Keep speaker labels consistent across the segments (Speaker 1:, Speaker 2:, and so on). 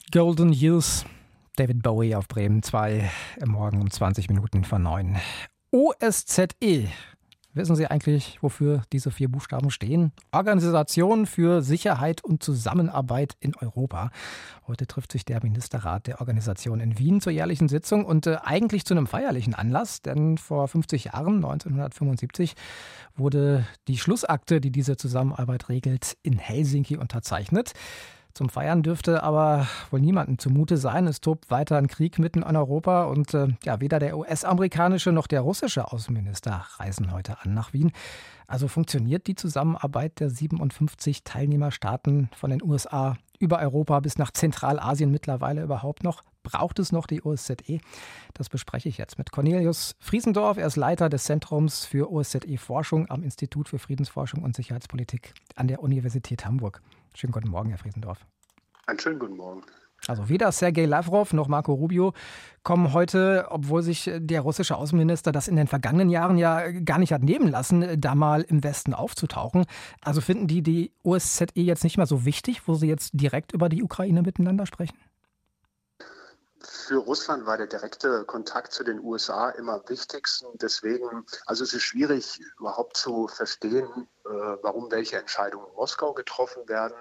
Speaker 1: Golden Years, David Bowie auf Bremen 2, morgen um 20 Minuten vor 9. OSZE. Wissen Sie eigentlich, wofür diese 4 Buchstaben stehen? Organisation für Sicherheit und Zusammenarbeit in Europa. Heute trifft sich der Ministerrat der Organisation in Wien zur jährlichen Sitzung und eigentlich zu einem feierlichen Anlass, denn vor 50 Jahren, 1975, wurde die Schlussakte, die diese Zusammenarbeit regelt, in Helsinki unterzeichnet. Zum Feiern dürfte aber wohl niemandem zumute sein. Es tobt weiter ein Krieg mitten in Europa und weder der US-amerikanische noch der russische Außenminister reisen heute an nach Wien. Also funktioniert die Zusammenarbeit der 57 Teilnehmerstaaten von den USA über Europa bis nach Zentralasien mittlerweile überhaupt noch? Braucht es noch die OSZE? Das bespreche ich jetzt mit Cornelius Friesendorf. Er ist Leiter des Zentrums für OSZE-Forschung am Institut für Friedensforschung und Sicherheitspolitik an der Universität Hamburg. Schönen guten Morgen, Herr Friesendorf.
Speaker 2: Einen schönen guten Morgen.
Speaker 1: Also weder Sergei Lavrov noch Marco Rubio kommen heute, obwohl sich der russische Außenminister das in den vergangenen Jahren ja gar nicht hat nehmen lassen, da mal im Westen aufzutauchen. Also finden die OSZE jetzt nicht mehr so wichtig, wo sie jetzt direkt über die Ukraine miteinander sprechen?
Speaker 2: Für Russland war der direkte Kontakt zu den USA immer am wichtigsten. Deswegen, also es ist schwierig überhaupt zu verstehen, warum welche Entscheidungen in Moskau getroffen werden.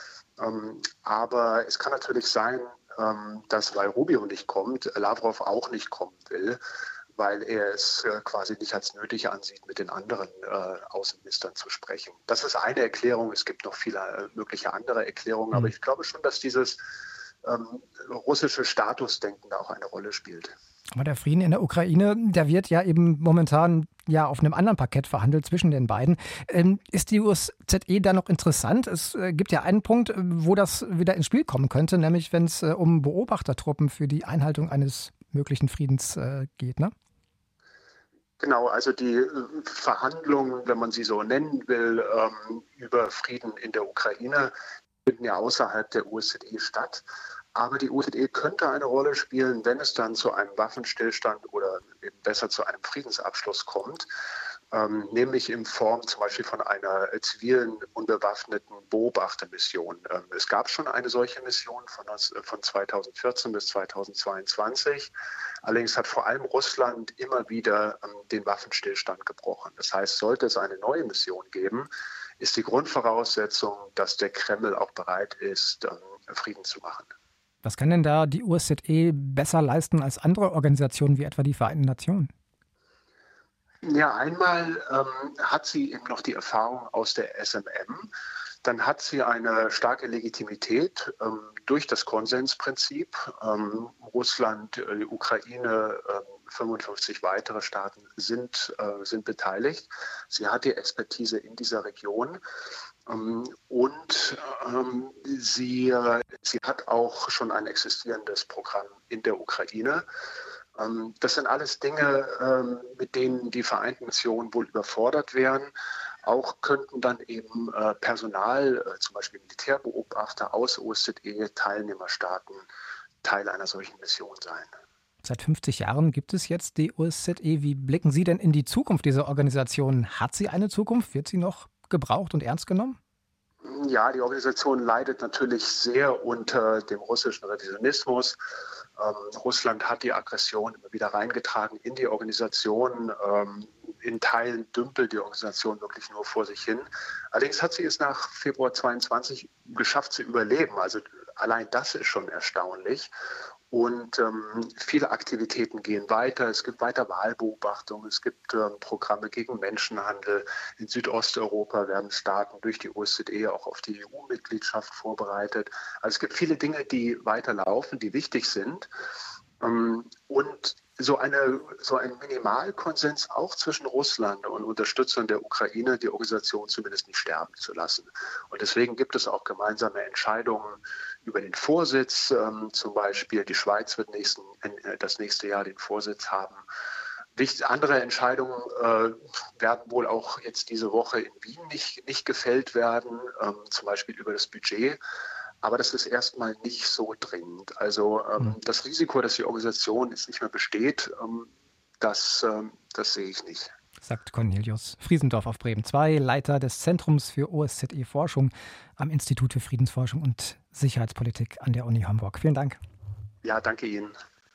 Speaker 2: Aber es kann natürlich sein, dass, weil Rubio nicht kommt, Lavrov auch nicht kommen will, weil er es quasi nicht als nötig ansieht, mit den anderen Außenministern zu sprechen. Das ist eine Erklärung. Es gibt noch viele mögliche andere Erklärungen. Aber ich glaube schon, dass dieses russische Statusdenken da auch eine Rolle spielt.
Speaker 1: Aber der Frieden in der Ukraine, der wird ja eben momentan ja auf einem anderen Parkett verhandelt zwischen den beiden. Ist die OSZE da noch interessant? Es gibt ja einen Punkt, wo das wieder ins Spiel kommen könnte, nämlich wenn es um Beobachtertruppen für die Einhaltung eines möglichen Friedens geht, ne?
Speaker 2: Genau, also die Verhandlungen, wenn man sie so nennen will, über Frieden in der Ukraine, finden ja außerhalb der OSZE statt. Aber die OSZE könnte eine Rolle spielen, wenn es dann zu einem Waffenstillstand oder eben besser zu einem Friedensabschluss kommt, nämlich in Form zum Beispiel von einer zivilen, unbewaffneten Beobachtermission. Es gab schon eine solche Mission von 2014 bis 2022. Allerdings hat vor allem Russland immer wieder den Waffenstillstand gebrochen. Das heißt, sollte es eine neue Mission geben, ist die Grundvoraussetzung, dass der Kreml auch bereit ist, Frieden zu machen.
Speaker 1: Was kann denn da die OSZE besser leisten als andere Organisationen wie etwa die Vereinten Nationen?
Speaker 2: Ja, einmal hat sie eben noch die Erfahrung aus der SMM. Dann hat sie eine starke Legitimität durch das Konsensprinzip. Russland, die Ukraine, 55 weitere Staaten sind beteiligt. Sie hat die Expertise in dieser Region. Und sie hat auch schon ein existierendes Programm in der Ukraine. Das sind alles Dinge, mit denen die Vereinten Nationen wohl überfordert wären. Auch könnten dann eben Personal, zum Beispiel Militärbeobachter aus OSZE-Teilnehmerstaaten, Teil einer solchen Mission sein.
Speaker 1: Seit 50 Jahren gibt es jetzt die OSZE. Wie blicken Sie denn in die Zukunft dieser Organisation? Hat sie eine Zukunft? Wird sie noch gebraucht und ernst genommen?
Speaker 2: Ja, die Organisation leidet natürlich sehr unter dem russischen Revisionismus. Russland hat die Aggression immer wieder reingetragen in die Organisation. In Teilen dümpelt die Organisation wirklich nur vor sich hin. Allerdings hat sie es nach Februar 22 geschafft zu überleben. Also allein das ist schon erstaunlich. Und viele Aktivitäten gehen weiter. Es gibt weiter Wahlbeobachtung. Es gibt Programme gegen Menschenhandel. In Südosteuropa werden Staaten durch die OSZE auch auf die EU-Mitgliedschaft vorbereitet. Also es gibt viele Dinge, die weiterlaufen, die wichtig sind. Und so ein Minimalkonsens auch zwischen Russland und Unterstützern der Ukraine, die Organisation zumindest nicht sterben zu lassen. Und deswegen gibt es auch gemeinsame Entscheidungen über den Vorsitz. Zum Beispiel die Schweiz wird das nächste Jahr den Vorsitz haben. Andere Entscheidungen werden wohl auch jetzt diese Woche in Wien nicht gefällt werden, zum Beispiel über das Budget. Aber das ist erstmal nicht so dringend. Also das Risiko, dass die Organisation jetzt nicht mehr besteht, das sehe ich nicht.
Speaker 1: sagt Cornelius Friesendorf auf Bremen 2, Leiter des Zentrums für OSZE-Forschung am Institut für Friedensforschung und Sicherheitspolitik an der Uni Hamburg. Vielen Dank.
Speaker 2: Ja, danke Ihnen.